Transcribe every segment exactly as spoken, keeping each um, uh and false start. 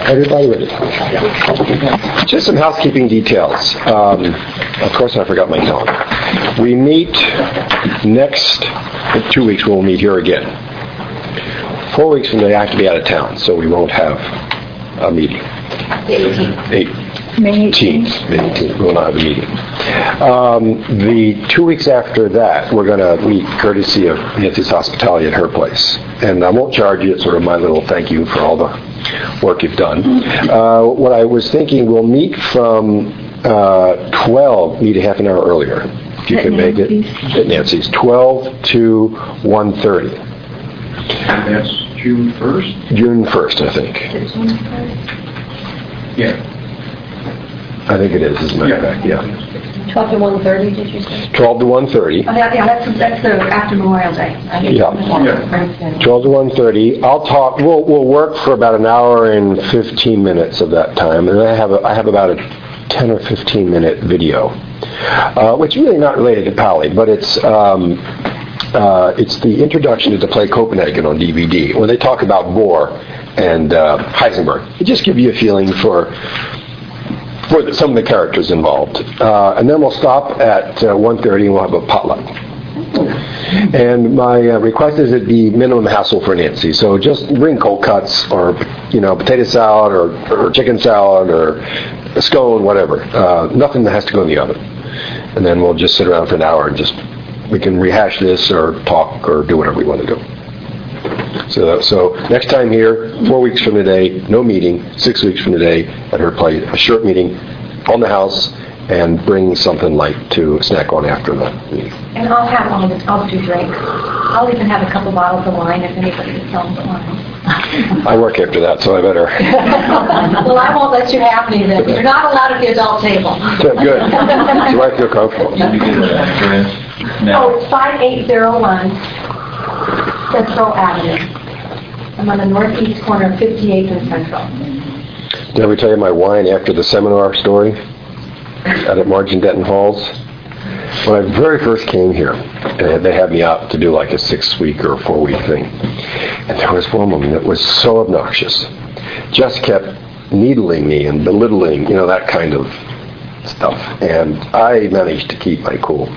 Everybody ready? Just some housekeeping details. Um, of course, I forgot my calendar. We meet next in two weeks. We'll meet here again. Four weeks from today, I have to be out of town, so we won't have a meeting. eighteenth. May eighteenth. May eighteenth. We will not have a meeting. Um, the two weeks after that, we're going to meet courtesy of Nancy's hospitality at her place. And I won't charge you. It's sort of my little thank you for all the work you've done. Uh, what I was thinking, we'll meet from uh, twelve, meet a half an hour earlier, if you can make it. At Nancy's. twelve to one thirty. And that's June first? June first, I think. Yeah. I think it is, as a matter of fact, yeah. twelve to one thirty, did you say? twelve to one thirty. Oh, yeah, yeah, that's, that's the after Memorial Day. I Yeah. Yeah. twelve to one thirty. I'll talk, we'll, we'll work for about an hour and fifteen minutes of that time, and I have a, I have about a ten or fifteen minute video, uh, which is really not related to Pali, but it's, um, uh, it's the introduction to the play Copenhagen on D V D, when they talk about Bohr and uh, Heisenberg. It just gives you a feeling for for the, some of the characters involved. Uh, and then we'll stop at uh, one thirty and we'll have a potluck. And my uh, request is it be minimum hassle for Nancy. So just bring cold cuts or, you know, potato salad or, or chicken salad or a scone, whatever. Uh, nothing that has to go in the oven. And then we'll just sit around for an hour and just, we can rehash this or talk or do whatever we want to do. So, so next time here, four weeks from today, no meeting. Six weeks from today, at her place, a short meeting on the house, and bring something light to snack on after the meeting. And I'll have all the, I'll do drinks. I'll even have a couple bottles of wine if anybody sells wine. I work after that, so I better. Well, I won't let you have me then. You're not allowed at the adult table. Good. Do I feel comfortable? Oh, it's five eight zero one Central Avenue. I'm on the northeast corner of fifty-eighth and Central. Did I ever tell you my wine after the seminar story out at Margin Denton Halls? When I very first came here, they had me out to do like a six-week or four-week thing. And there was one woman that was so obnoxious. Just kept needling me and belittling, you know, that kind of stuff. And I managed to keep my cool.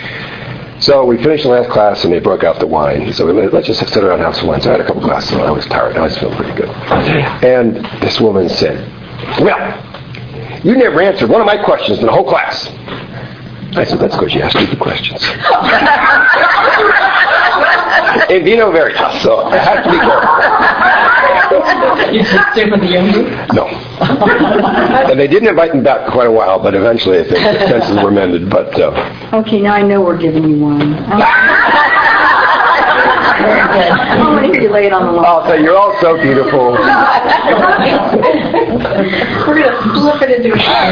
So we finished the last class and they broke out the wine. So we, let's just sit around and have some wine. So I had a couple glasses and I was tired. I was feeling pretty good. And this woman said, "Well, you never answered one of my questions in the whole class." I said, "That's because you asked stupid questions." In vino veritas, so I have to be careful. You should stay with the young group? No. And they didn't invite me back for quite a while, but eventually I think the fences were mended. But uh, okay, now I know we're giving you one. I want to hear you lay it on the line. I'll say, you're all so beautiful. We're going to flip it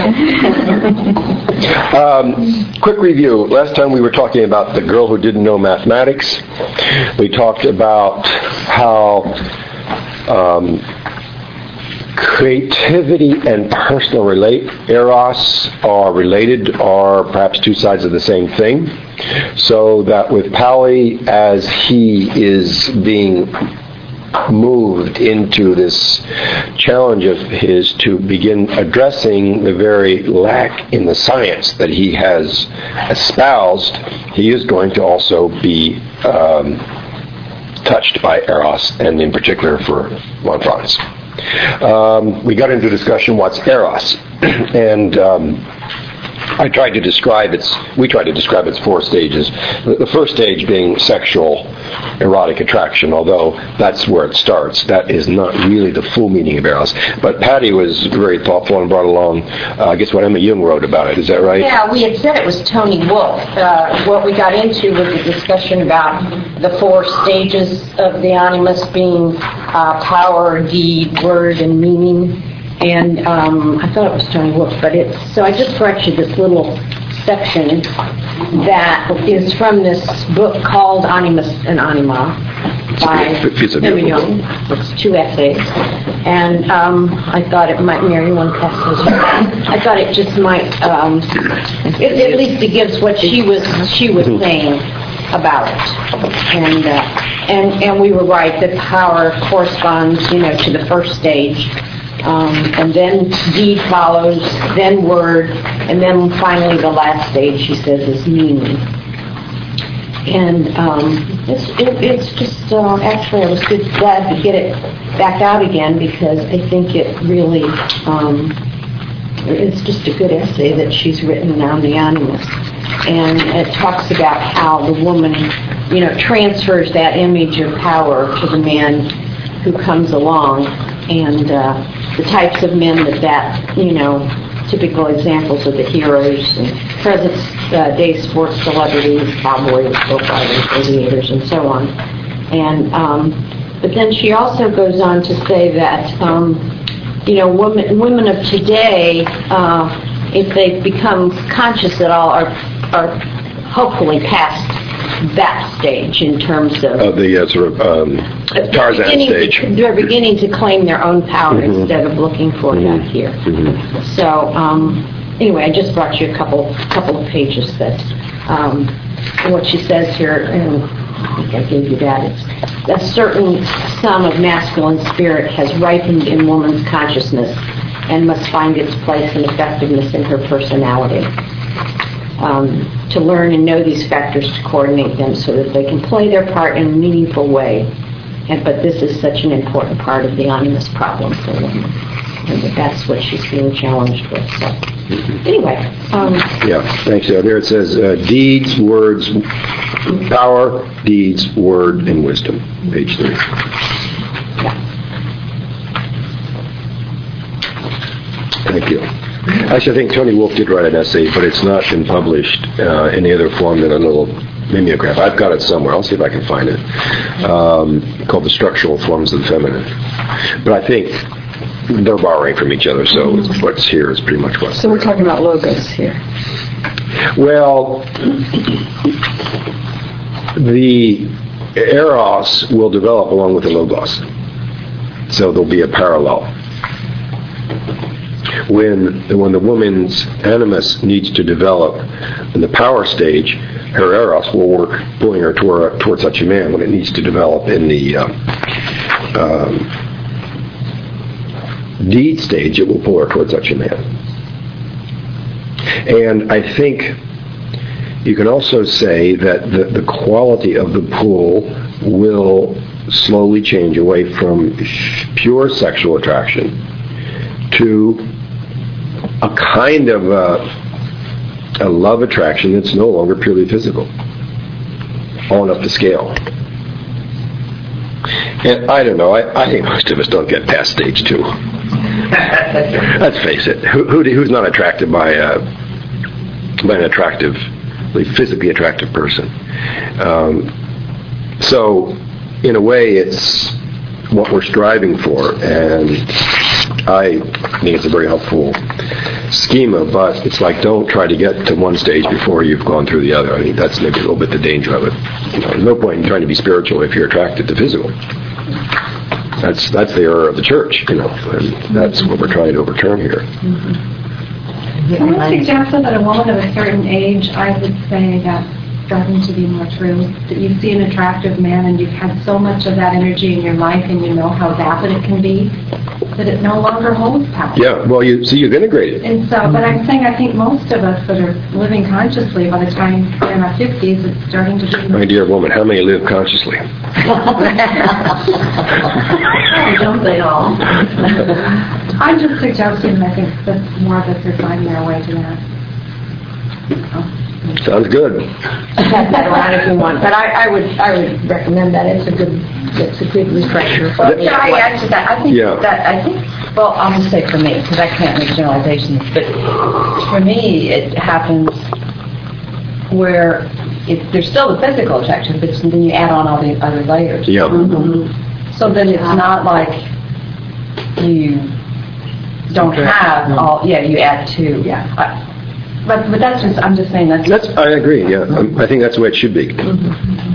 into a um, quick review. Last time we were talking about the girl who didn't know mathematics. We talked about how um, creativity and personal relate eros are related, are perhaps two sides of the same thing. So that with Pali, as he is being moved into this challenge of his to begin addressing the very lack in the science that he has espoused, he is going to also be um, touched by eros, and in particular for von Franz. Um, we got into discussion what's eros, and um, I tried to describe its, we tried to describe its four stages. The first stage being sexual erotic attraction, although that's where it starts. That is not really the full meaning of eros. But Patty was very thoughtful and brought along, uh, I guess what Emma Jung wrote about it. Is that right? Yeah, we had said it was Tony Wolfe. Uh, what we got into was a discussion about the four stages of the animus being uh, power, deed, word, and meaning. And um, I thought it was Tony Wolfe, but it's, so I just brought you this little section that is from this book called Animus and Anima by Emma Jung. It's two essays. And um, I thought it might, Mary, one pass those. I thought it just might, um, it, at least it gives what she was, she was saying about it. And, uh, and, and we were right that power corresponds, you know, to the first stage. Um, and then deed follows, then word, and then finally the last stage, she says, is meaning. And um, it's it, it's just, uh, actually I was good, glad to get it back out again because I think it really, um, it's just a good essay that she's written on the animus. And it talks about how the woman, you know, transfers that image of power to the man who comes along, and uh, the types of men that that, you know, typical examples of the heroes and present uh, day sports celebrities, cowboys, profilers, aviators, and so on. And um, but then she also goes on to say that um, you know, women women of today, uh, if they become conscious at all, are are hopefully past that stage in terms of uh, the uh, sort of um, Tarzan stage. To, they're beginning to claim their own power mm-hmm. instead of looking for mm-hmm. that here. Mm-hmm. So um, anyway, I just brought you a couple couple of pages that um, what she says here, and I think I gave you that. It's a certain sum of masculine spirit has ripened in woman's consciousness and must find its place and effectiveness in her personality. Um, to learn and know these factors, to coordinate them so that they can play their part in a meaningful way. And but this is such an important part of the animus problem for women, and that that's what she's being challenged with. So anyway, um, yeah, thanks. Uh, there it says uh, deeds, words, power, deeds, word, and wisdom. Page three. Yeah. Thank you. Actually, I think Tony Wolfe did write an essay, but it's not been published uh, in any other form than a little mimeograph. I've got it somewhere. I'll see if I can find it. Um, called The Structural Forms of the Feminine. But I think they're borrowing from each other, so what's here is pretty much what's So we're talking about logos here. Well, the eros will develop along with the logos. So there'll be a parallel. When when the woman's animus needs to develop in the power stage, her eros will work pulling her toward, toward such a man. When it needs to develop in the uh, um, deed stage, it will pull her toward such a man. And I think you can also say that the, the quality of the pull will slowly change away from pure sexual attraction to a kind of a, a love attraction that's no longer purely physical, on up the scale. And I don't know, I, I think most of us don't get past stage two. Let's face it, who, who, who's not attracted by, a, by an attractive, physically attractive person? Um, so, in a way, it's what we're striving for, and I think it's a very helpful schema, but it's like, don't try to get to one stage before you've gone through the other. I think that's maybe a little bit the danger of it. You know, there's no point in trying to be spiritual if you're attracted to physical. That's that's the error of the church, you know, and that's what we're trying to overturn here. Mm-hmm. Can I suggest that a woman of a certain age, I would say that starting to be more true, that you see an attractive man and you've had so much of that energy in your life and you know how vapid it can be, that it no longer holds power. Yeah, well, you see, you've integrated. And so, but I'm saying I think most of us that are living consciously, by the time we're in our fifties, it's starting to be... My dear woman, how many live consciously? Don't they all? I'm just suggesting, I think that more of us are finding our way to that. So. Sounds good. Pass that around if you want, but I, I would I would recommend that. It's a good it's a good refresher. Well, can I add to that? I think yeah. that I think. Well, I'll just say for me because I can't make generalizations, but for me it happens where it, there's still the physical attraction, but then you add on all the other layers. Yeah. Mm-hmm. So then it's not like you don't have all. Yeah, you add two. Yeah. I, But but that's just, I'm just saying that's... That's, I agree, yeah. Um, I think that's the way it should be. Mm-hmm.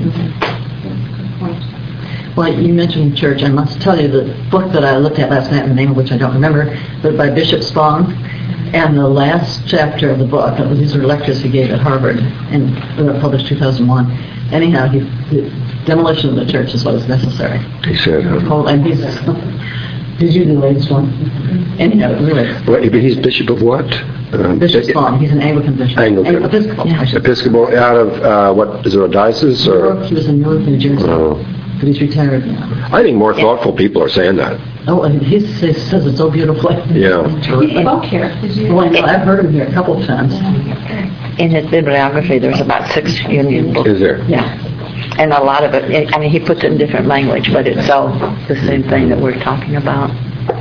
Well, you mentioned church. I must tell you the book that I looked at last night, the name of which I don't remember, but by Bishop Spong, and the last chapter of the book, these are lectures he gave at Harvard, and published two thousand one. Anyhow, he, the demolition of the church is what is necessary. He said... Um, and he's Did you do the latest one? And you know, really. What, but he's bishop of what? Uh, Bishop Spong. He's an Anglican bishop. Anglican. Episcopal. Yeah. Episcopal out of, uh, what, is it a diocese? Or? He was in Newark, New Jersey. Oh. But he's retired now. I think more thoughtful people are saying that. Oh, and he says says it so beautifully. Yeah. He spoke here. Did you? Well, I've heard him here a couple of times. In his bibliography, there's about six Union books. Is there? Yeah. And a lot of it, I mean, he puts it in different language, but it's all the same thing that we're talking about.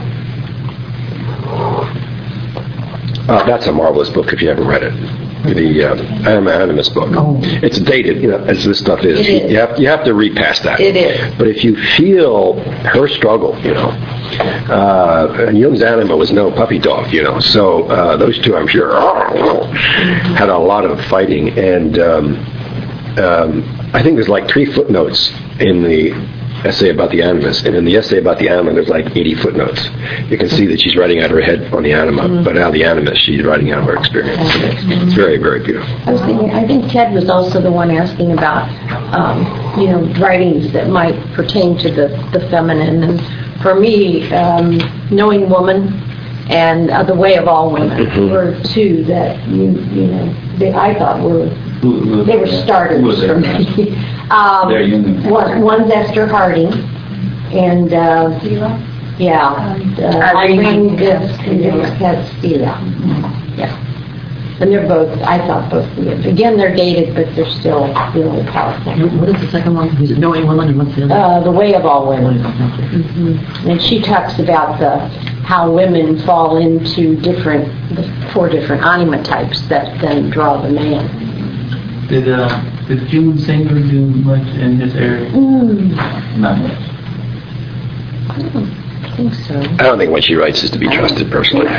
Uh, that's a marvelous book if you haven't read it. The uh, Anima Animus book. Oh. It's dated, you know, as this stuff is. It is. You have you have to read past that. It is. But if you feel her struggle, you know, uh, Jung's Anima was no puppy dog, you know. So uh, those two, I'm sure, had a lot of fighting, and um, um, I think there's like three footnotes in the essay about the Animus, and in the essay about the Anima, there's like eighty footnotes. You can see that she's writing out of her head on the Anima, mm-hmm. but out of the Animus, she's writing out of her experience. Mm-hmm. It's very, very beautiful. I was thinking, I think Ted was also the one asking about, um, you know, writings that might pertain to the, the feminine. And for me, um, Knowing Woman and uh, The Way of All Women mm-hmm. were two that, you, you know, they, I thought were, Who, who, they were starters for me. um, one, one's Esther Harding, and uh, yeah, and, uh, Irene Visk, and then Ted Stila. Yeah. And they're both, I thought both, again, they're dated, but they're still really powerful. What is the second one? Is it Knowing Women, and what's the other? Uh, The Way of All Women. Mm-hmm. And she talks about the how women fall into different, the four different anima types that then draw the man. Did uh, did June Singer do much in this area? Mm. Not much. I don't think so. I don't think what she writes is to be trusted, personally.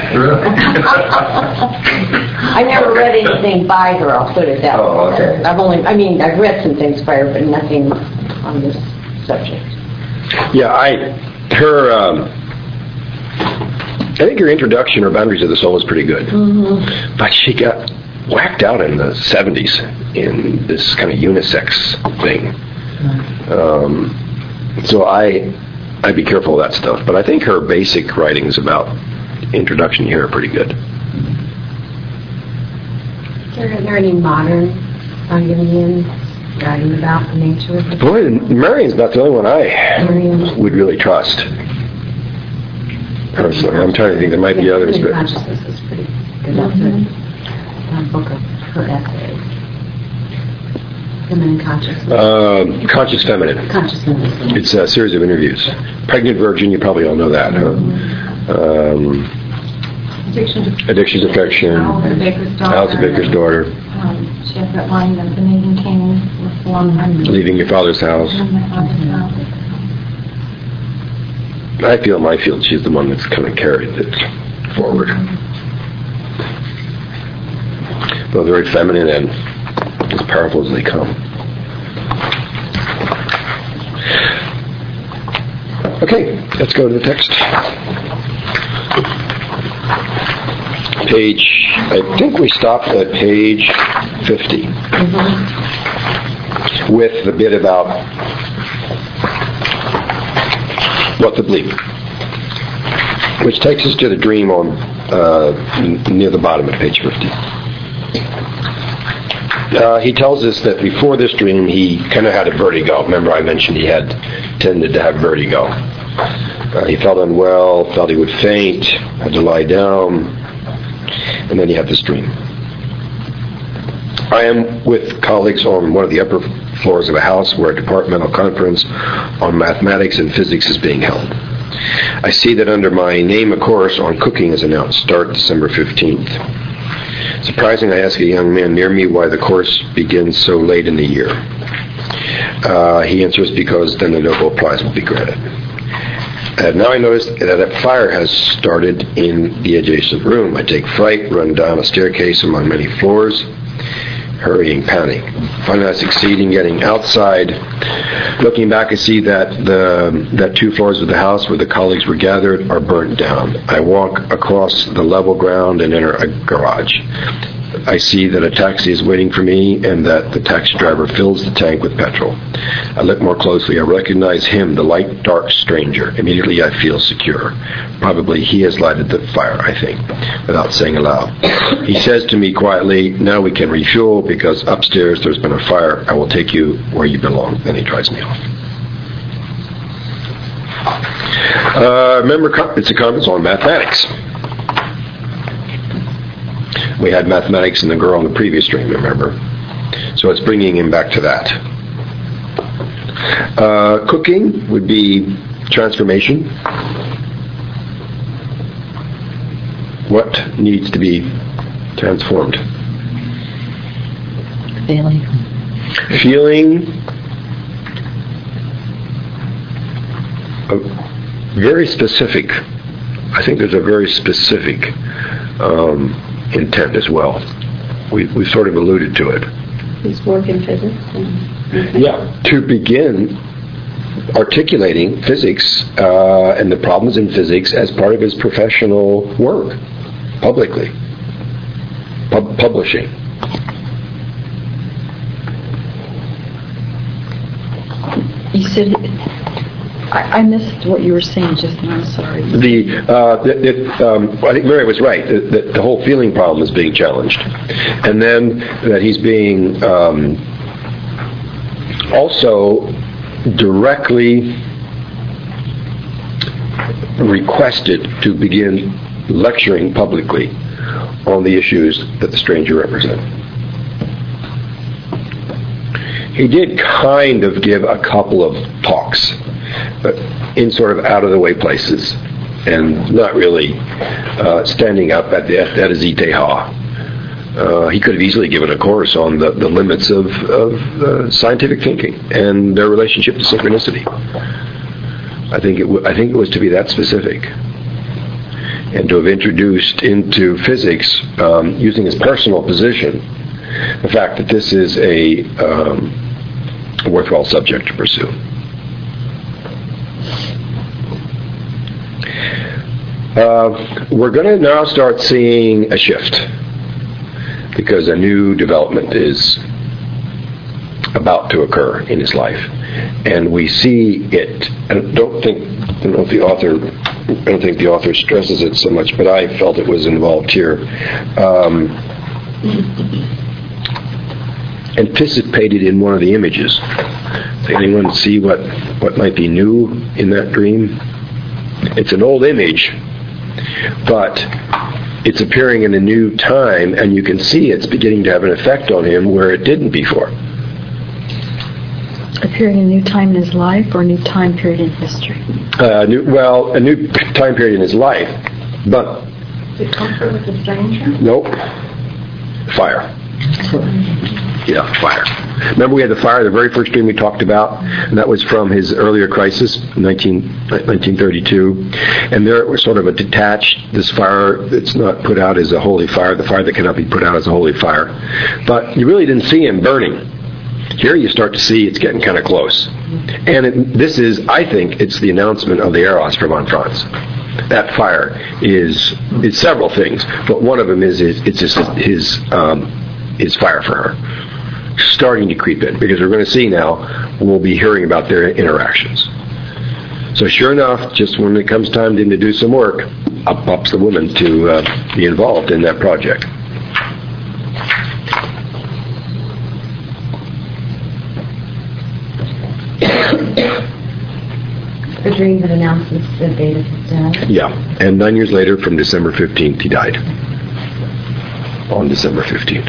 I never read anything by her, I'll put it that way. Oh, okay. I've only, I mean, I've read some things by her, but nothing on this subject. Yeah, I, her, um, I think her introduction, her Boundaries of the Soul, is pretty good. Mm-hmm. But she got whacked out in the seventies in this kind of unisex thing. Um, so I, I'd be careful of that stuff. But I think her basic writings about introduction here are pretty good. Are there any modern Jungian writing about the nature of the... Boy, Marion's not the only one I Marian. would really trust. Personally, I'm trying to think there might be others, but Consciousness is pretty good. That's a, a book of her essays. Feminine consciousness. um, Conscious Feminine. Consciousness. It's a series of interviews. Pregnant Virgin, you probably all know that, huh? Um, Addiction to... Addictions, Affection. Alice Baker's daughter. Alice Baker's daughter. Um, she has that line that the Nathan King was a long time ago. Leaving Your Father's House. Leaving my father's house. I feel in my field she's the one that's kind of carried it forward. Both very feminine and as powerful as they come. Okay, let's go to the text. Page, I think we stopped at page fifty. Mm-hmm. With the bit about what the bleep, which takes us to the dream on uh, near the bottom of page fifty. Uh, he tells us that before this dream he kind of had a vertigo. Remember I mentioned he had tended to have vertigo. Uh, he felt unwell, felt he would faint, had to lie down, and then he had this dream. I am with colleagues on one of the upper floors of a house where a departmental conference on mathematics and physics is being held. I see that under my name a course on cooking is announced, start December fifteenth. Surprising, I ask a young man near me why the course begins so late in the year. Uh, he answers because then the Nobel Prize will be granted. Uh, now I notice that a fire has started in the adjacent room. I take fright, run down a staircase among many floors, hurrying, panic. Finally I succeed in getting outside. Looking back, I see that the that two floors of the house where the colleagues were gathered are burnt down. I walk across the level ground and enter a garage. I see that a taxi is waiting for me and that the taxi driver fills the tank with petrol. I look more closely. I recognize him, the light, dark stranger. Immediately I feel secure. Probably he has lighted the fire, I think, without saying aloud. He says to me quietly, now we can refuel because upstairs there's been a fire. I will take you where you belong. Then he drives me off. Uh, remember, it's a conference on mathematics. We had mathematics and the girl in the previous dream, remember? So it's bringing him back to that. Uh, cooking would be transformation. What needs to be transformed? Feeling. Feeling. Uh, very specific. I think there's a very specific um, intent as well. We we sort of alluded to it. His work in physics. And yeah, to begin articulating physics uh, and the problems in physics as part of his professional work, publicly, Pub- publishing. You said, I, I missed what you were saying just now, I'm sorry. The, uh, the, the um, I think Mary was right, that, that the whole feeling problem is being challenged. And then that he's being um, also directly requested to begin lecturing publicly on the issues that the stranger represents. He did kind of give a couple of talks, but in sort of out-of-the-way places, and not really uh, standing up at the at Ziteha. Uh, he could have easily given a course on the, the limits of, of uh, scientific thinking and their relationship to synchronicity. I think it w- I think it was to be that specific, and to have introduced into physics, um, using his personal position, the fact that this is a, um, a worthwhile subject to pursue. Uh, we're going to now start seeing a shift, because a new development is about to occur in his life, and we see it. I don't think I don't know if the author I don't think the author stresses it so much, but I felt it was involved here. Um, anticipated in one of the images. Does anyone see what what might be new in that dream? It's an old image, but it's appearing in a new time, and you can see it's beginning to have an effect on him where it didn't before. Appearing in a new time in his life or a new time period in history? Uh, new, well, a new time period in his life, but... Did it comfort with the stranger? Nope. Fire. Yeah, fire. Remember we had the fire, the very first dream we talked about, and that was from his earlier crisis, nineteen thirty-two. And there it was sort of a detached, this fire that's not put out as a holy fire, the fire that cannot be put out as a holy fire. But you really didn't see him burning. Here you start to see it's getting kind of close. And it, this is, I think, it's the announcement of the Eros for von Franz. That fire is, is several things, but one of them is, is it's just his, um, his fire for her, starting to creep in, because we're going to see now, we'll be hearing about their interactions. So sure enough, just when it comes time to him to do some work, up pops the woman to uh, be involved in that project. The dream that announces the date of his death. Yeah, and nine years later, from December fifteenth, he died. On December fifteenth.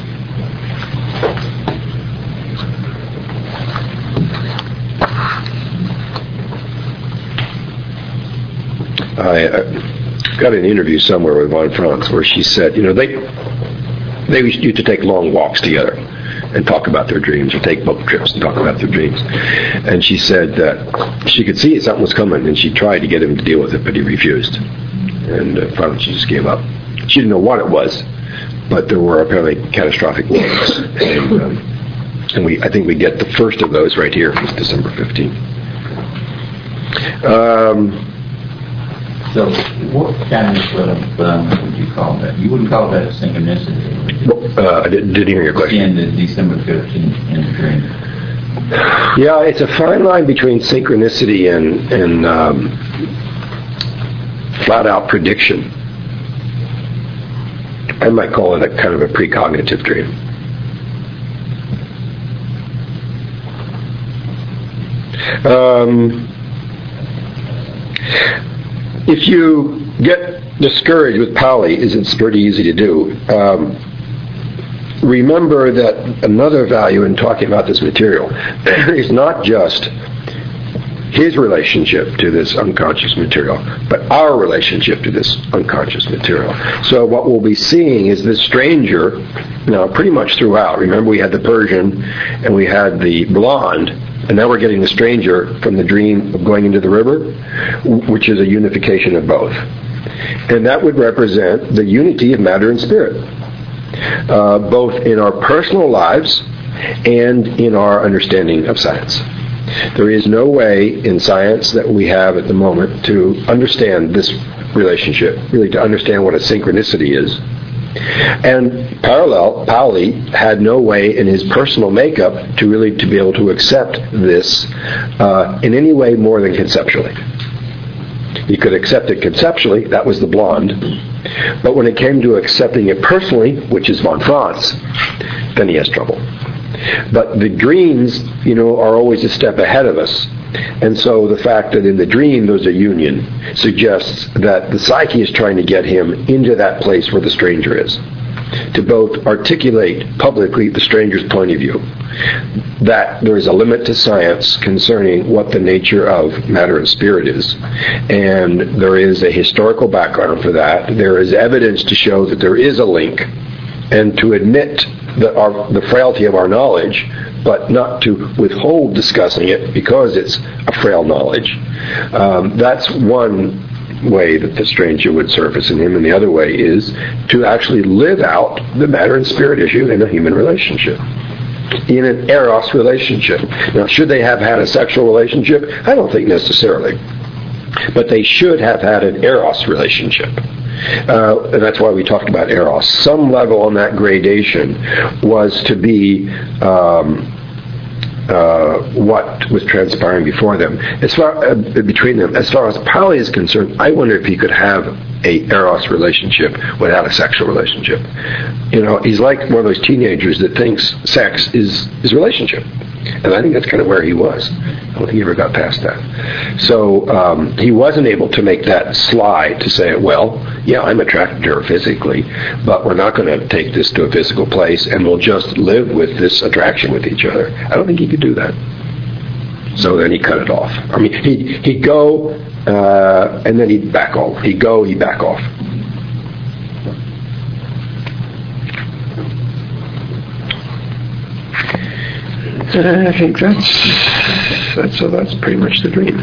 I uh, got an interview somewhere with von Franz where she said, you know, they they used to take long walks together and talk about their dreams, or take boat trips and talk about their dreams. And she said that she could see something was coming, and she tried to get him to deal with it, but he refused. And uh, finally she just gave up. She didn't know what it was, but there were apparently catastrophic wounds. And, um, and we, I think we get the first of those right here, December fifteenth. Um, So what kind of um, would you call that? You wouldn't call that a synchronicity, would you? Uh, I didn't, didn't hear your question. In the December thirteenth in the dream. Yeah, it's a fine line between synchronicity and, and um, flat-out prediction. I might call it a kind of a precognitive dream. Um, if you get discouraged with Pali, as it's pretty easy to do, um, remember that another value in talking about this material is not just his relationship to this unconscious material, but our relationship to this unconscious material. So what we'll be seeing is this stranger, now pretty much throughout. Remember, we had the Persian and we had the blonde, and now we're getting the stranger from the dream of going into the river, which is a unification of both. And that would represent the unity of matter and spirit, uh, both in our personal lives and in our understanding of science. There is no way in science that we have at the moment to understand this relationship, really to understand what a synchronicity is. And parallel, Pauli had no way in his personal makeup to really to be able to accept this uh, in any way more than conceptually. He could accept it conceptually, that was the blonde. But when it came to accepting it personally, which is von Franz, then he has trouble. But the dreams, you know, are always a step ahead of us. And so the fact that in the dream there's a union suggests that the psyche is trying to get him into that place where the stranger is, to both articulate publicly the stranger's point of view, that there is a limit to science concerning what the nature of matter and spirit is, and there is a historical background for that. There is evidence to show that there is a link, and to admit the, our, the frailty of our knowledge, but not to withhold discussing it because it's a frail knowledge. Um, that's one way that the stranger would surface in him, and the other way is to actually live out the matter and spirit issue in a human relationship, in an eros relationship. Now, should they have had a sexual relationship? I don't think necessarily. But they should have had an eros relationship. Uh, and that's why we talked about eros. Some level on that gradation was to be um, uh, what was transpiring before them, as far uh, between them. As far as Pauli is concerned, I wonder if he could have a eros relationship without a sexual relationship. You know, he's like one of those teenagers that thinks sex is is relationship. And I think that's kind of where he was. I don't think he ever got past that. So um, he wasn't able to make that slide to say, well, yeah, I'm attracted to her physically, but we're not going to take this to a physical place and we'll just live with this attraction with each other. I don't think he could do that. So then he cut it off. I mean, he'd, he'd go, uh, and then he'd back off. He'd go, he'd back off. I think that's that's so that's pretty much the dream.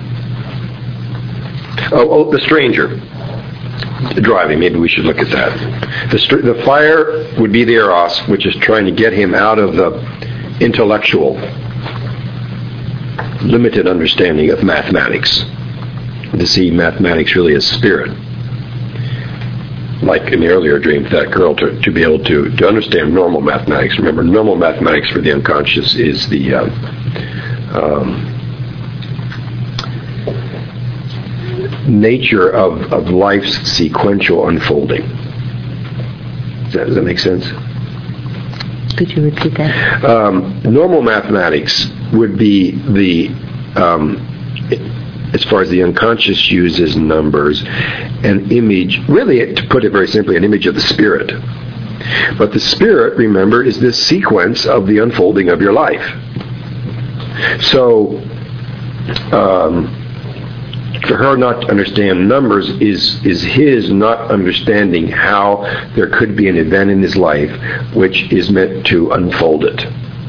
Oh, oh, the stranger driving. Maybe we should look at that. The str- the fire would be the eros, which is trying to get him out of the intellectual, limited understanding of mathematics, to see mathematics really as spirit. Like in the earlier dream, that girl to, to be able to, to understand normal mathematics. Remember, normal mathematics for the unconscious is the uh, um, nature of, of life's sequential unfolding. Does that, does that make sense? Could you repeat that? Um, normal mathematics would be the um, as far as the unconscious uses numbers, an image, really, to put it very simply, an image of the spirit. But the spirit, remember, is this sequence of the unfolding of your life. So, um, for her not to understand numbers is, is his not understanding how there could be an event in his life which is meant to unfold it.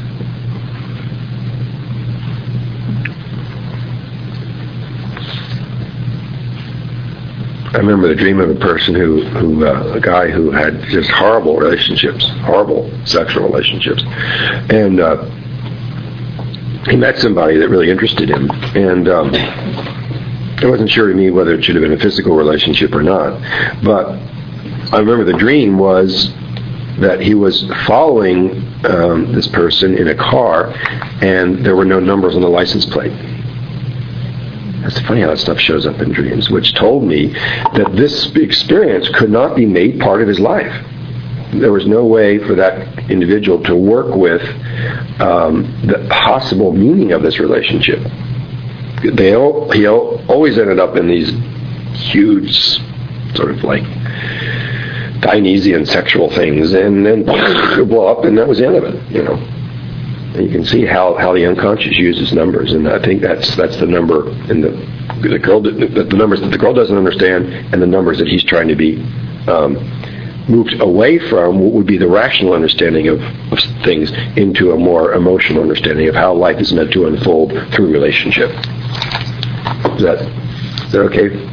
I remember the dream of a person who, who uh, a guy who had just horrible relationships, horrible sexual relationships, and uh, he met somebody that really interested him, and um, It wasn't sure to me whether it should have been a physical relationship or not. But I remember the dream was that he was following um, this person in a car, and there were no numbers on the license plate. It's funny how that stuff shows up in dreams, which told me that this experience could not be made part of his life. There was no way for that individual to work with um, the possible meaning of this relationship. They all, he always ended up in these huge, sort of like Dionysian sexual things, and then blow up, and that was the end of it. You know, and you can see how, how the unconscious uses numbers, and I think that's that's the number in the the girl the, the numbers that the girl doesn't understand, and the numbers that he's trying to be um, moved away from what would be the rational understanding of, of things into a more emotional understanding of how life is meant to unfold through relationship. Is that is that okay?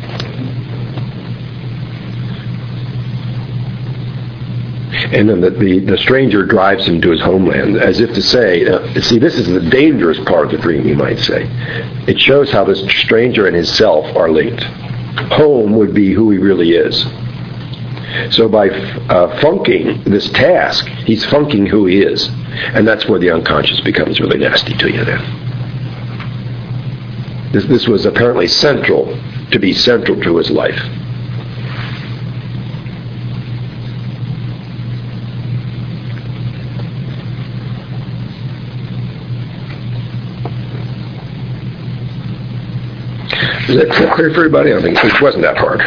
And then the, the, the stranger drives him to his homeland, as if to say, uh, see, this is the dangerous part of the dream, you might say. It shows how this stranger and his self are linked. Home would be who he really is. So by uh, funking this task, he's funking who he is. And that's where the unconscious becomes really nasty to you then. This, this was apparently central, to be central to his life. Is that clear for everybody? I think it wasn't that hard.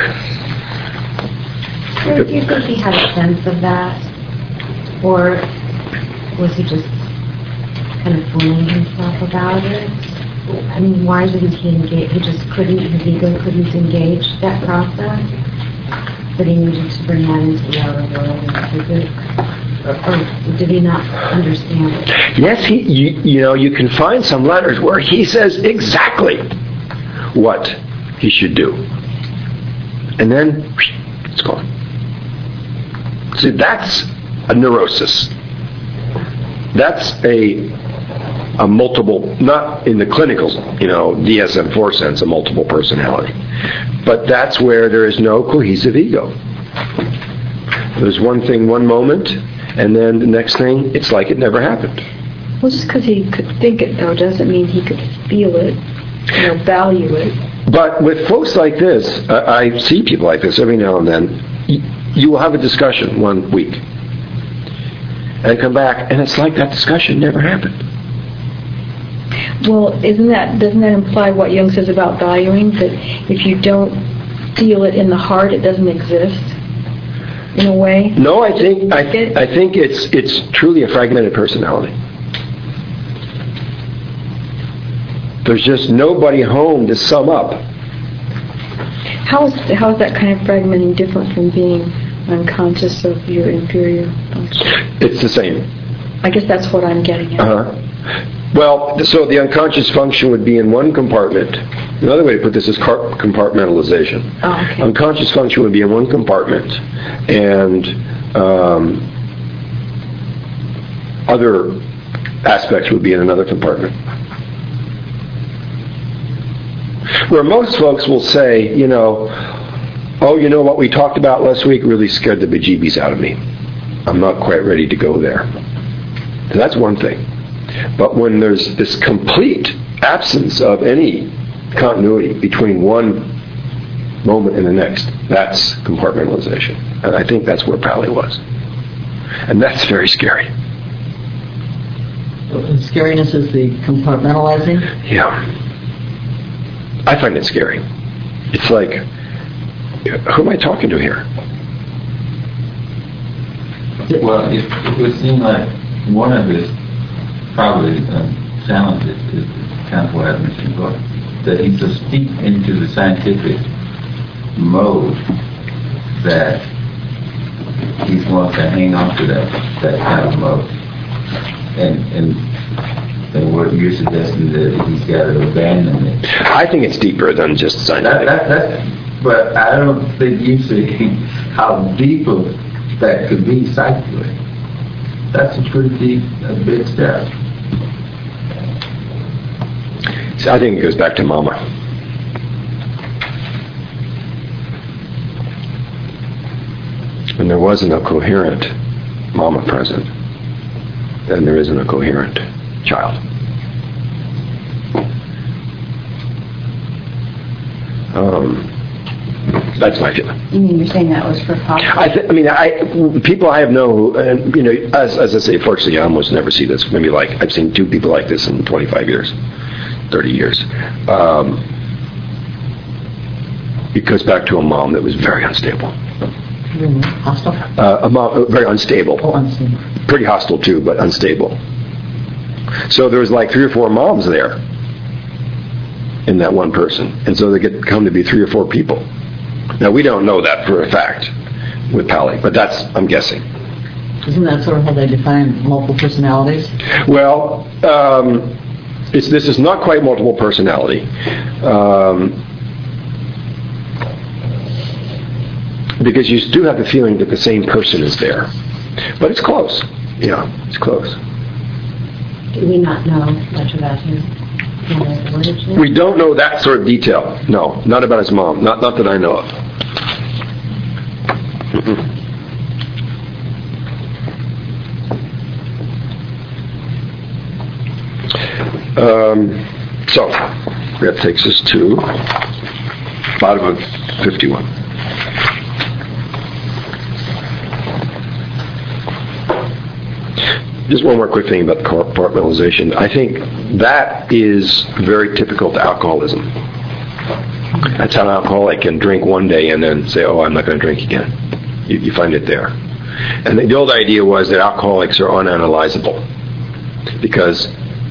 So do you think he had a sense of that? Or was he just kind of fooling himself about it? I mean, why didn't he engage? He just couldn't, his ego couldn't engage that process? But he needed to bring that into the outer world and physics? Or, or did he not understand it? Yes, he, you, you know, you can find some letters where he says exactly what he should do. And then, it's gone. See, that's a neurosis. That's a a multiple, not in the clinical, you know, D S M four sense, a multiple personality. But that's where there is no cohesive ego. There's one thing one moment, and then the next thing, it's like it never happened. Well, just because he could think it, though, doesn't mean he could feel it. You know, value it. But with folks like this, uh, I see people like this every now and then. Y- you will have a discussion one week and come back, and it's like that discussion never happened. Well, isn't that doesn't that imply what Jung says about valuing, that if you don't feel it in the heart, it doesn't exist in a way? No, I think I, th- I think it's it's truly a fragmented personality. There's just nobody home to sum up. How is, how is that kind of fragmenting different from being unconscious of your inferior function? It's the same. I guess that's what I'm getting at. Uh-huh. Well, so the unconscious function would be in one compartment. Another way to put this is car- compartmentalization. Oh, okay. Unconscious function would be in one compartment, and um, other aspects would be in another compartment. Where most folks will say, you know, oh, you know what we talked about last week really scared the bejeebies out of me. I'm not quite ready to go there. So that's one thing. But when there's this complete absence of any continuity between one moment and the next, that's compartmentalization. And I think that's where Pauli was. And that's very scary. So the scariness is the compartmentalizing? Yeah. I find it scary. It's like, who am I talking to here? Well, it, it would seem like one of his probably um, challenges is kind of what I mentioned before, that he's so steep into the scientific mode that he's wants to hang on to that that kind of mode, and and. And what you're suggesting that he's got to abandon it. I think it's deeper than just scientific. That, that, that, but I don't think you see how deep of that could be psychically. That's a pretty deep, a big step. So I think it goes back to Mama. and there wasn't a coherent mama present, then there isn't a coherent child. Um, that's my feeling. You mean you're saying that was for Papa? I, th- I mean, I people I have known, and you know, as, as I say, fortunately, I almost never see this. Maybe like I've seen two people like this in twenty-five years, thirty years. Um, it goes back to a mom that was very unstable. Really? Hostile? Uh, a mom, uh, very unstable. Oh, unstable. Pretty hostile too, but unstable. So there was like three or four moms there in that one person, and so they get come to be three or four people. Now we don't know that for a fact with Pali, but that's I'm guessing. Isn't that sort of how they define multiple personalities? Well, um, it's, this is not quite multiple personality. Um, because you do have the feeling that the same person is there. But it's close. Yeah, it's close. Do we not know much about him? We don't know that sort of detail. No, not about his mom. Not not that I know of. um, so, that takes us to bottom of fifty-one. Just one more quick thing about the compartmentalization. I think that is very typical to alcoholism. That's how an alcoholic can drink one day and then say, oh, I'm not going to drink again. You, you find it there. And the, the old idea was that alcoholics are unanalyzable. Because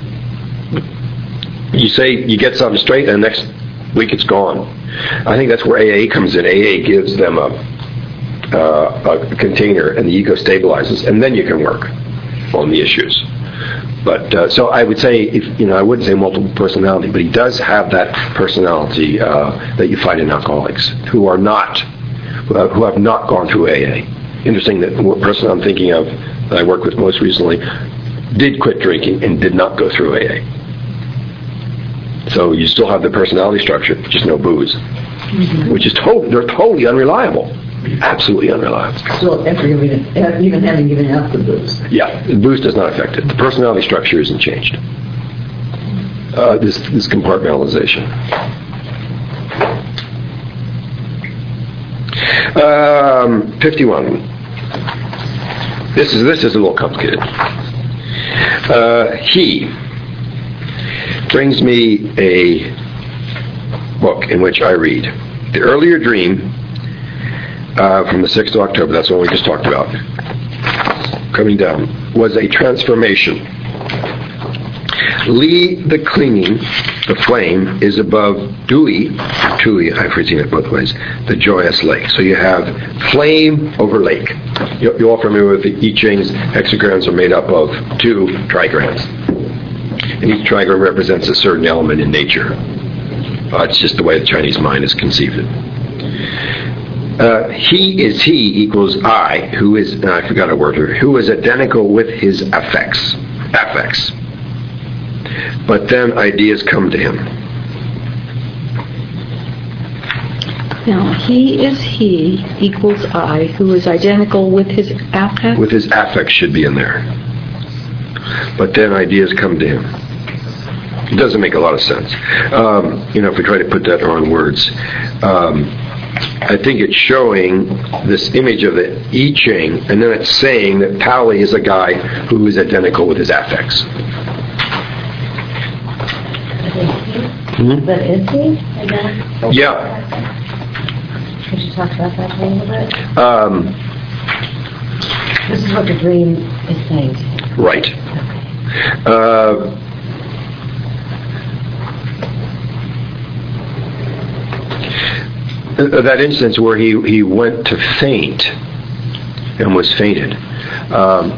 you say you get something straight and the next week it's gone. I think that's where A A comes in. A A gives them a, uh, a container and the ego stabilizes, and then you can work on the issues. But uh, so I would say, if you know, I wouldn't say multiple personality, but he does have that personality uh, that you find in alcoholics who are not, uh, who have not gone through A A. Interesting that the person I'm thinking of that I worked with most recently did quit drinking and did not go through A A. So you still have the personality structure, just no booze, mm-hmm. which is to- they're totally unreliable. Absolutely unreliable. So after giving it, even having given out the booze. Yeah, the booze does not affect it. The personality structure isn't changed. Uh, this this compartmentalization. Um, fifty-one. This is this is a little complicated. Uh, he brings me a book in which I read the earlier dream. Uh, from the sixth of October, that's what we just talked about, coming down, was a transformation. Li, the clinging, the flame, is above Dui, Tui, I've seen it both ways, the joyous lake. So you have flame over lake. You're, you're all familiar with the I Ching's hexagrams are made up of two trigrams. And each trigram represents a certain element in nature. Uh, it's just the way the Chinese mind has conceived it. Uh, he is he equals I, who is, uh, I forgot a word here, who is identical with his affects. Affects. But then ideas come to him. Now, he is he equals I, who is identical with his affect? With his affects should be in there. But then ideas come to him. It doesn't make a lot of sense. Um, you know, if we try to put that on words. Um, I think it's showing this image of the I Ching, and then it's saying that Pali is a guy who is identical with his affects. Hmm? But is he identical? Yeah. Could you talk about that a little bit? Um, this is what the dream is saying. Right. Uh, that instance where he, he went to faint and was fainted. Um,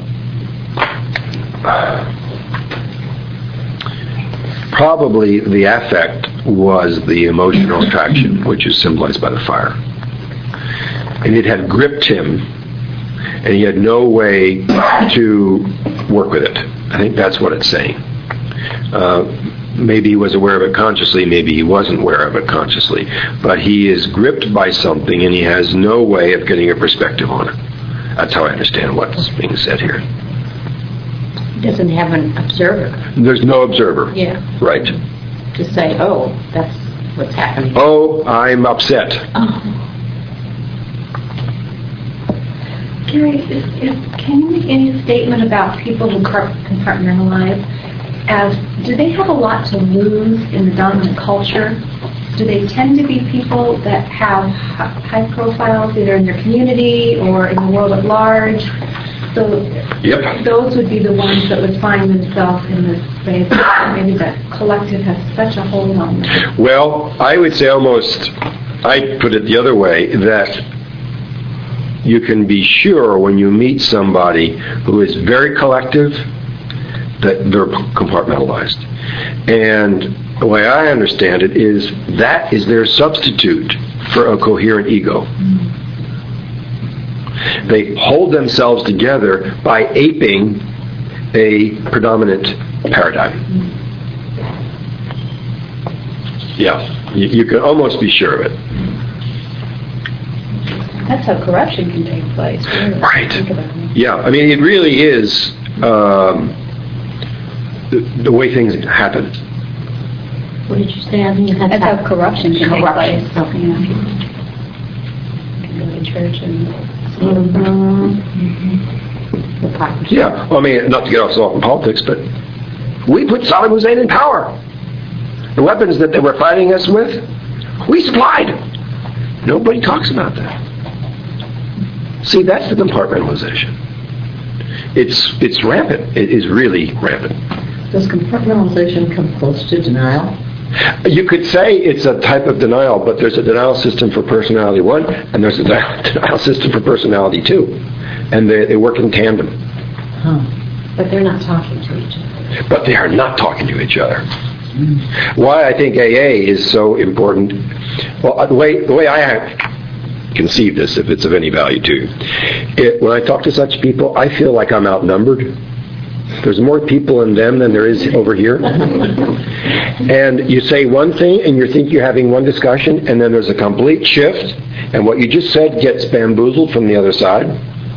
probably the affect was the emotional attraction, which is symbolized by the fire. And it had gripped him, and he had no way to work with it. I think that's what it's saying. Uh, Maybe he was aware of it consciously, maybe he wasn't aware of it consciously. But he is gripped by something and he has no way of getting a perspective on it. That's how I understand what's being said here. Doesn't have an observer. There's no observer. Yeah. Right. To say, oh, that's what's happening. Oh, I'm upset. Oh. Gary, is, is, can you make any statement about people who car- compartmentalize as, do they have a lot to lose in the dominant culture? Do they tend to be people that have high profiles either in their community or in the world at large? So Yep. those would be the ones that would find themselves in this space. Maybe that collective has such a hold on them. Well, I would say almost, I'd put it the other way, that you can be sure when you meet somebody who is very collective that they're compartmentalized. And the way I understand it is that is their substitute for a coherent ego. They hold themselves together by aping a predominant paradigm. Yeah, you, you can almost be sure of it. That's how corruption can take place. Really. Right. Yeah, I mean, it really is um, the, the way things happen. What did you say? I mean, That's how corruption can corruption. take place. Okay. You can go to church and... Mm-hmm. Mm-hmm. Yeah, well, I mean, not to get off in politics, but we put Saddam Hussein in power. The weapons that they were fighting us with, we supplied. Nobody talks about that. See, that's the compartmentalization. It's it's rampant. It is really rampant. Does compartmentalization come close to denial? You could say it's a type of denial, but there's a denial system for personality one, and there's a denial system for personality two. And they, they work in tandem. Huh. But they're not talking to each other. But they are not talking to each other. Mm. Why I think A A is so important, well, the way, the way I have conceived this, if it's of any value to you, it, when I talk to such people, I feel like I'm outnumbered. There's more people in them than there is over here. And you say one thing and you think you're having one discussion, and then there's a complete shift, and what you just said gets bamboozled from the other side.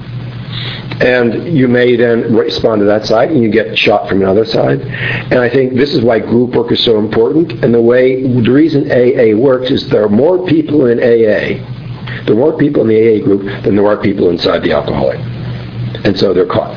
And you may then respond to that side, and you get shot from the other side. And I think this is why group work is so important. And the way, the reason A A works is there are more people in A A. There are more people in the A A group than there are people inside the alcoholic. And so they're caught.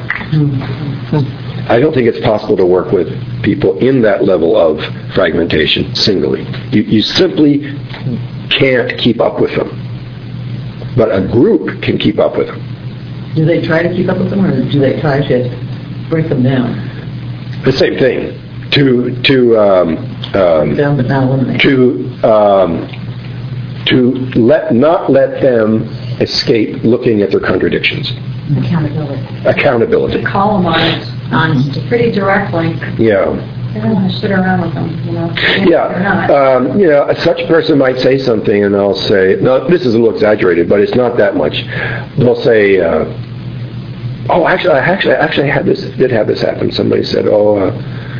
I don't think it's possible to work with people in that level of fragmentation singly. You, you simply can't keep up with them. But a group can keep up with them. Do they try to keep up with them, or do they try to break them down? The same thing. To to um, um, down, but not eliminate. To um, to let not let them escape looking at their contradictions. Accountability. Accountability. Call them on it, honesty, pretty directly. Yeah. They don't want to sit around with them, you know. Yeah, um, you know, such a person might say something, and I'll say, no, this is a little exaggerated, but it's not that much. They'll say, uh, oh, actually, I actually, actually had this, did have this happen. Somebody said, oh, uh,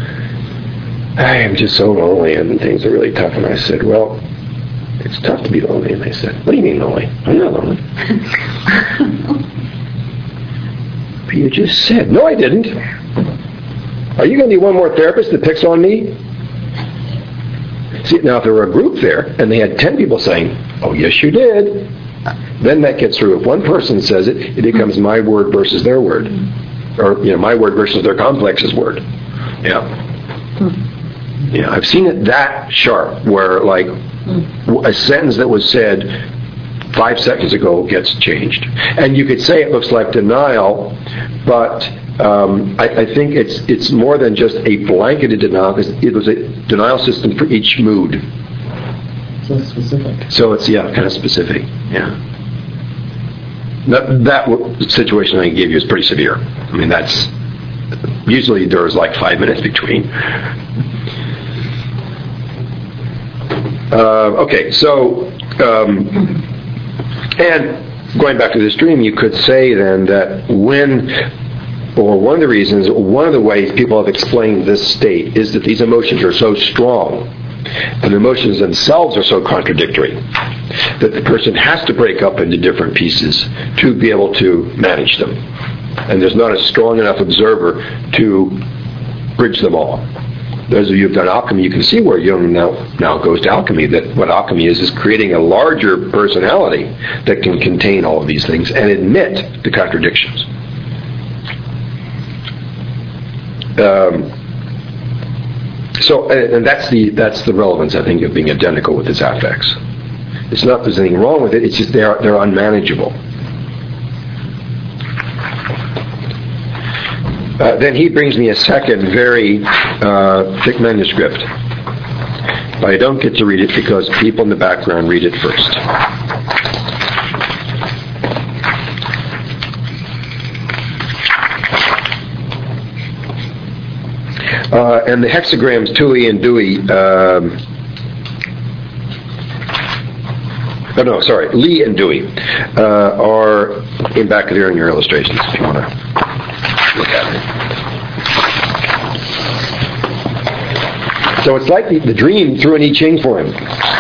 I am just so lonely, and things are really tough. And I said, well, it's tough to be lonely. And they said, what do you mean lonely? I'm not lonely. But you just said, no, I didn't. Are you going to be one more therapist that picks on me? See, now if there were a group there and they had ten people saying, oh, yes, you did, then that gets through. If one person says it, it becomes my word versus their word. Or, you know, my word versus their complex's word. Yeah. Yeah, I've seen it that sharp where, like, a sentence that was said five seconds ago gets changed. And you could say it looks like denial, but Um, I, I think it's it's more than just a blanketed denial, because it was a denial system for each mood. So specific. So it's, yeah, kind of specific, yeah. That, that w- situation I gave you is pretty severe. I mean, that's, usually there's like five minutes between. Uh, okay, so, um, and going back to this dream, you could say then that when, or one of the reasons, one of the ways people have explained this state is that these emotions are so strong And emotions themselves are so contradictory that the person has to break up into different pieces to be able to manage them. And there's not a strong enough observer to bridge them all. Those of you who've done alchemy, you can see where Jung now, now goes to alchemy, that what alchemy is is creating a larger personality that can contain all of these things and admit the contradictions. Um, so, and that's the that's the relevance, I think, of being identical with its affects. It's not that there's anything wrong with it, it's just they're, they're unmanageable. Uh, then he brings me a second very uh, thick manuscript. But I don't get to read it because people in the background read it first. Uh, and the hexagrams Tui and Dewey, um, oh no, sorry, Lee and Dewey uh, are in back of there in your illustrations if you want to look at it. So it's like the, the dream threw an I Ching for him.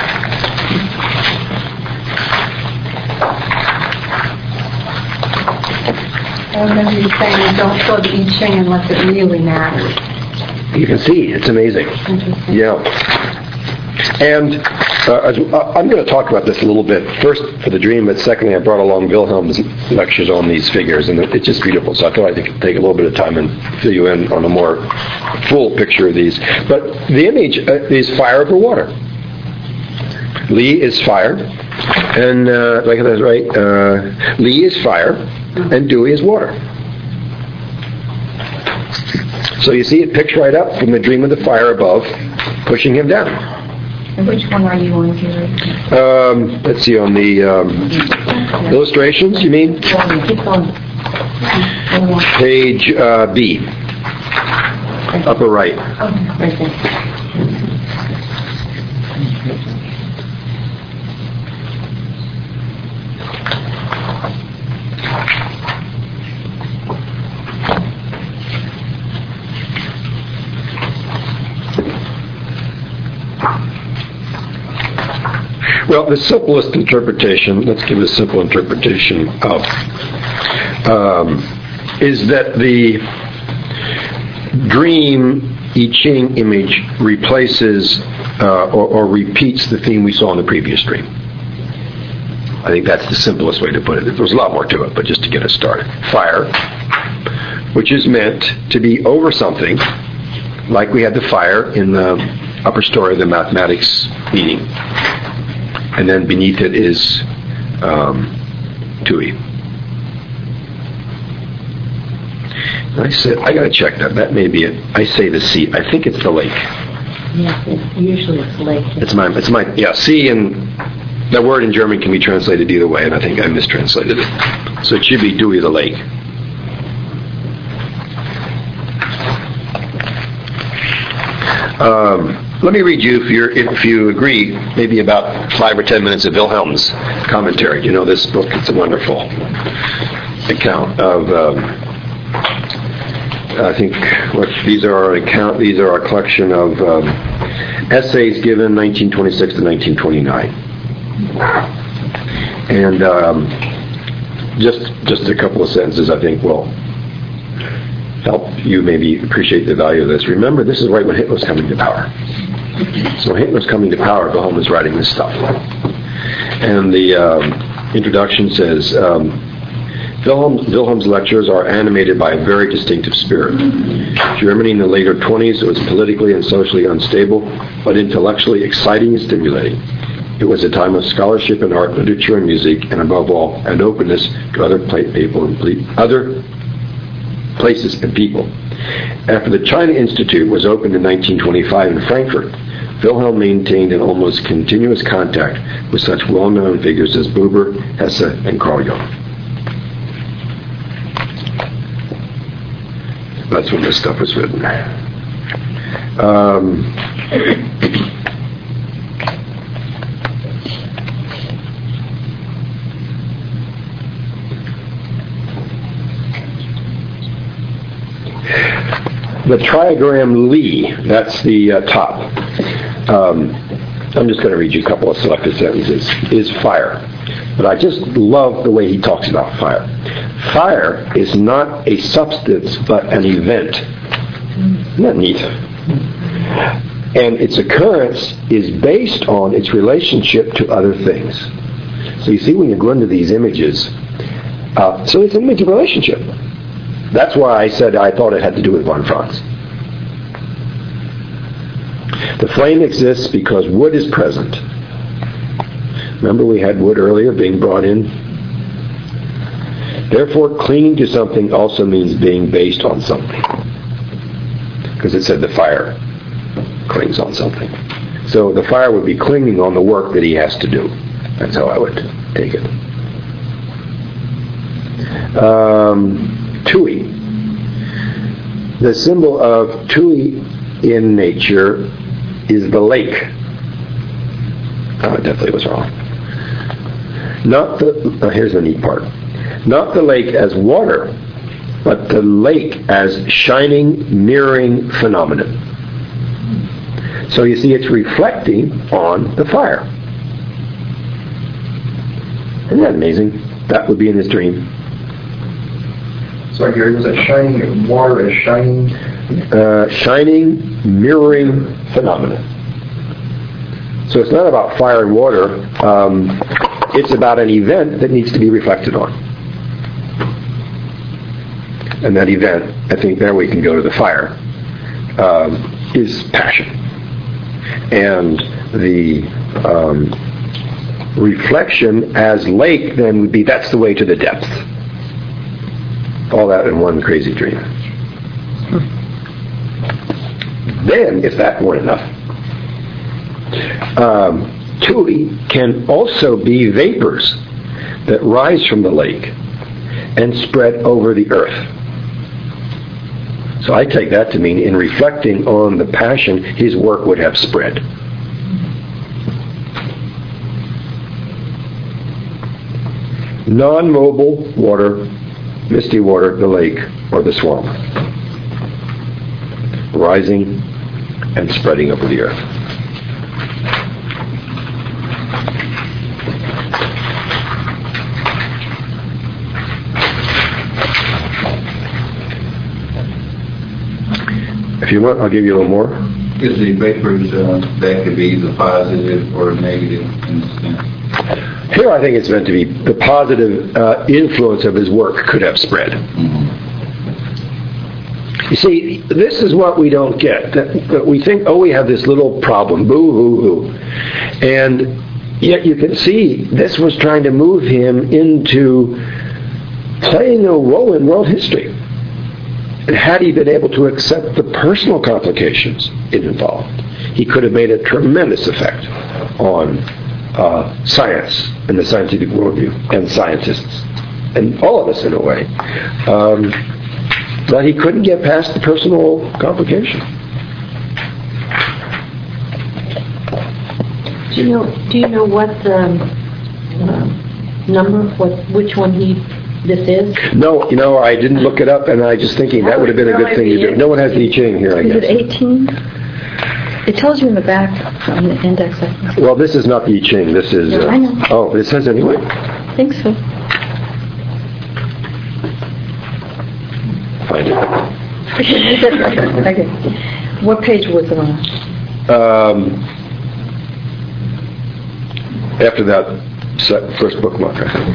I remember you saying don't throw the I Ching unless it really matters. You can see, it's amazing. Interesting. Yeah. And uh, I'm going to talk about this a little bit. First for the dream, but secondly, I brought along Wilhelm's lectures on these figures, and it's just beautiful. So I thought I'd take a little bit of time and fill you in on a more full picture of these. But the image uh, is fire over water. Lee is fire, and uh, like that's right. Uh, Lee is fire, and Dewey is water. So you see it picked right up from the dream of the fire above, pushing him down. And which one are you on here? Um, let's see, on the um, illustrations, you mean? Page uh, B, upper right. Right there. Well, the simplest interpretation, let's give a simple interpretation of, um, is that the dream I Ching image replaces uh, or, or repeats the theme we saw in the previous dream. I think that's the simplest way to put it. There's a lot more to it, but just to get us started. Fire, which is meant to be over something, like we had the fire in the upper story of the mathematics meeting. And then beneath it is um, Tui. I said, I got to check that. That may be it. I say the sea. I think it's the lake. Yes, it, usually it's lake. It's my, it's my, yeah, sea, and that word in German can be translated either way, and I think I mistranslated it. So it should be Dewey the lake. Um, let me read you, if, you're, if you agree, maybe about five or ten minutes of Wilhelm's commentary. You know this book, it's a wonderful account of, um, I think, what these are an account, these are a collection of um, essays given nineteen twenty-six to nineteen twenty-nine. And um, just just a couple of sentences, I think, will help you maybe appreciate the value of this. Remember, this is right when Hitler's coming to power. So Hitler's coming to power, Wilhelm is writing this stuff. And the um, introduction says, um, Wilhelm, Wilhelm's lectures are animated by a very distinctive spirit. Germany in the later twenties was politically and socially unstable, but intellectually exciting and stimulating. It was a time of scholarship in art, literature, and music, and above all, an openness to other people and other places and people. After the China Institute was opened in nineteen twenty-five in Frankfurt, Wilhelm maintained an almost continuous contact with such well-known figures as Buber, Hesse, and Carl Jung. That's when this stuff was written. Um, The trigram Lee, that's the uh, top. um, I'm just going to read you a couple of selected sentences, is fire. But I just love the way he talks about fire. Fire is not a substance, but an event. Isn't that neat? And its occurrence is based on its relationship to other things. So you see when you go into these images, uh, so it's an image of relationship. That's why I said I thought it had to do with von Franz. The flame exists because wood is present. Remember we had wood earlier being brought in? Therefore, clinging to something also means being based on something. Because it said the fire clings on something. So the fire would be clinging on the work that he has to do. That's how I would take it. Um, Tui. The symbol of Tui in nature is the lake. Oh, it definitely was wrong. Not the, oh, here's the neat part. Not the lake as water, but the lake as shining, mirroring phenomenon. So you see, it's reflecting on the fire. Isn't that amazing? That would be in his dream. So Gary, was that shining water as shining? Uh, shining, mirroring phenomenon. So it's not about fire and water. Um, it's about an event that needs to be reflected on. And that event, I think there we can go to the fire, um, is passion. And the um, reflection as lake then would be, that's the way to the depth. All that in one crazy dream. Then, if that weren't enough, um, Tui can also be vapors that rise from the lake and spread over the earth. So I take that to mean, in reflecting on the passion, his work would have spread. Non-mobile water, misty water, the lake, or the swamp, rising and spreading over the earth. If you want, I'll give you a little more. Is the vapors, uh, that could be either positive or negative in the sense? Here I think it's meant to be the positive uh, influence of his work could have spread. Mm-hmm. You see, this is what we don't get. That, that we think, oh, we have this little problem, boo-hoo-hoo. And yet you can see this was trying to move him into playing a role in world history. And had he been able to accept the personal complications it involved, he could have made a tremendous effect on uh, science and the scientific worldview and scientists and all of us in a way. Um, but he couldn't get past the personal complication. Do you know, do you know what the uh, number, what, which one he, this is? No, you know, I didn't look it up, and I just thinking that would have been a good thing to do. No one has the I Ching here, I guess. Is it eighteen? It tells you in the back on the index. I think. Well, this is not the I Ching. This is... Uh, I know. Oh, it says anyway? I think so. Find it. Okay. What page was it on? Um, after that se- first bookmark, I think.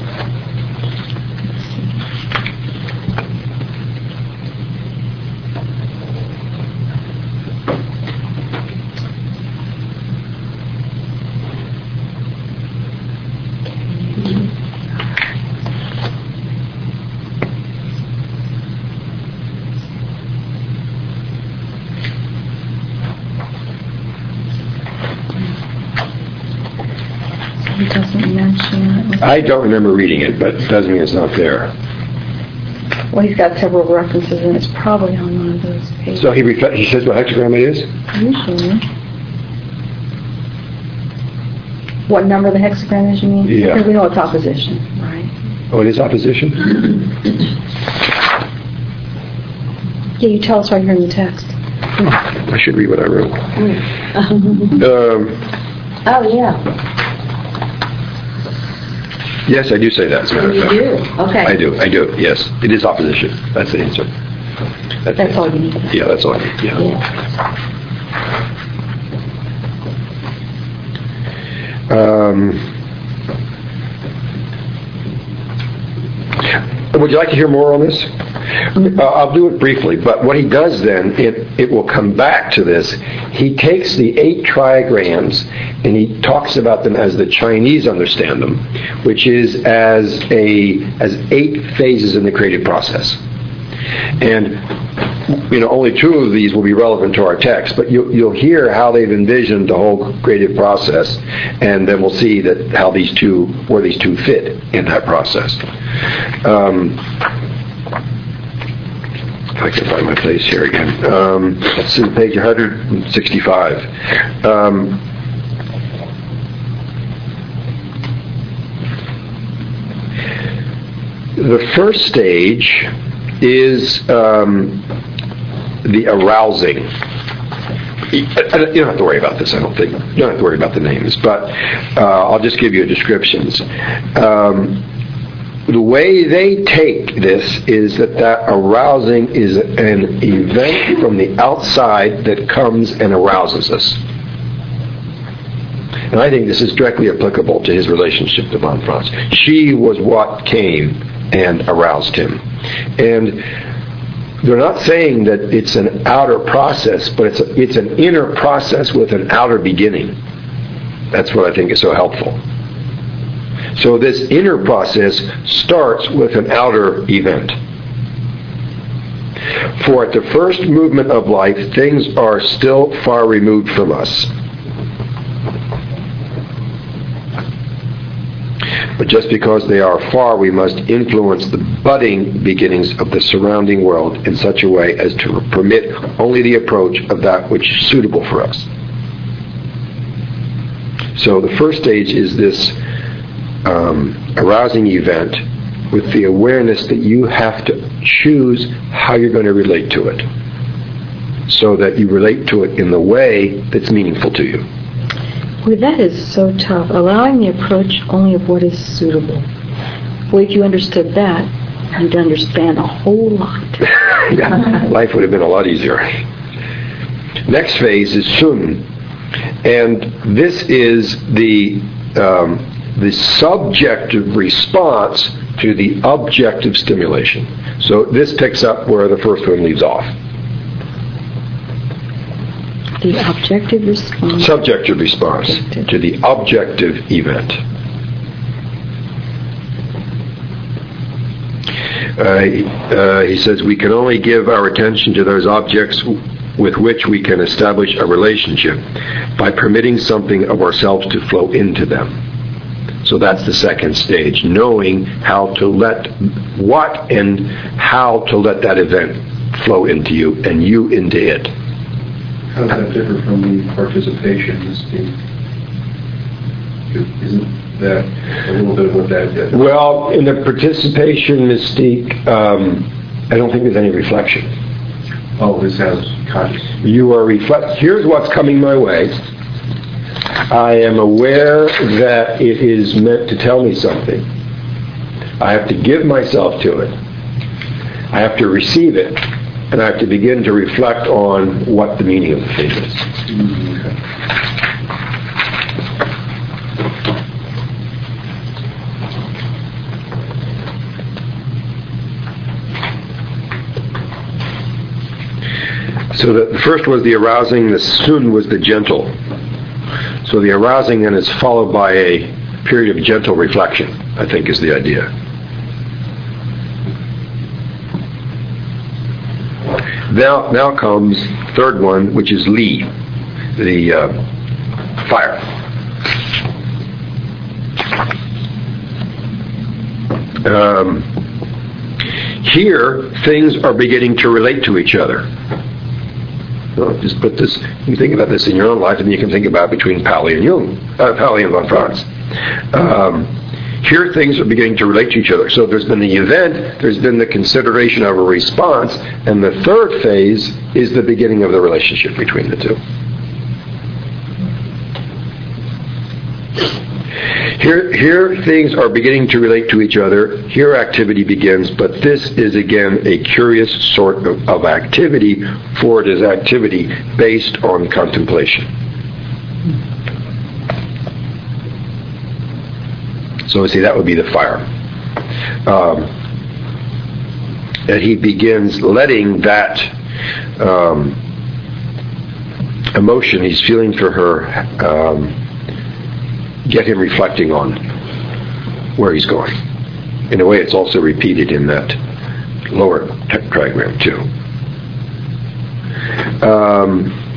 It doesn't mention it. I don't remember reading it, but it doesn't mean it's not there. Well, he's got several references, and it's probably on one of those pages. So he refle- he says what hexagram it is? Usually. What number the hexagram is, you mean? Yeah. Because we know it's opposition, right? Oh, it is opposition? Yeah, you tell us right here in the text. I should read what I wrote. um, Oh, yeah. yes, I do say that, as a matter of You fact. do? Okay. I do, I do, yes. It is opposition. That's the answer. That's, That's all you need. Yeah, that's all I need, yeah. Um, would you like to hear more on this? Uh, I'll do it briefly, but what he does then, it, it will come back to this. He takes the eight trigrams and he talks about them as the Chinese understand them, which is as a as eight phases in the creative process. And you know, only two of these will be relevant to our text, but you'll, you'll hear how they've envisioned the whole creative process, and then we'll see that how these two, where these two fit in that process. Um, if I can find my place here again. Um, let's see, page one hundred sixty-five. Um, the first stage is um, the arousing. You don't have to worry about this, I don't think. You don't have to worry about the names, but uh, I'll just give you descriptions. Um, the way they take this is that that arousing is an event from the outside that comes and arouses us. And I think this is directly applicable to his relationship to von Franz. She was what came and aroused him. And they're not saying that it's an outer process, but it's a, it's an inner process with an outer beginning. That's what I think is so helpful. So this inner process starts with an outer event. For at the first movement of life, things are still far removed from us. But just because they are far, we must influence the budding beginnings of the surrounding world in such a way as to permit only the approach of that which is suitable for us. So the first stage is this um, arousing event with the awareness that you have to choose how you're going to relate to it, so that you relate to it in the way that's meaningful to you. Well, that is so tough. Allowing the approach only of what is suitable. Well, if you understood that, you'd understand a whole lot. Yeah, life would have been a lot easier. Next phase is sun, and this is the um, the subjective response to the objective stimulation. So this picks up where the first one leaves off. The objective response. Subjective response objective. to the objective event. Uh, uh, he says we can only give our attention to those objects with which we can establish a relationship by permitting something of ourselves to flow into them. So that's the second stage, knowing how to let what and how to let that event flow into you and you into it. How does that differ from the participation mystique? Isn't that a little bit of what that is? Well, in the participation mystique, um, I don't think there's any reflection. Oh, this has consciousness. You are reflect. Here's what's coming my way. I am aware that it is meant to tell me something. I have to give myself to it. I have to receive it. And I have to begin to reflect on what the meaning of the thing is. So the first was the arousing, the sun was the gentle. So the arousing then is followed by a period of gentle reflection, I think is the idea. Now, now comes third one, which is Li, the uh, fire. Um, here, things are beginning to relate to each other. So just put this. You think about this in your own life, and you can think about it between Pauli and Jung, uh, Pauli and von Franz. Um, Here things are beginning to relate to each other. So there's been the event, there's been the consideration of a response, and the third phase is the beginning of the relationship between the two. Here, here things are beginning to relate to each other. Here activity begins, but this is again a curious sort of, of activity, for it is activity based on contemplation. So see, that would be the fire. Um, and he begins letting that um, emotion he's feeling for her um, get him reflecting on where he's going. In a way, it's also repeated in that lower tetragram too. Um,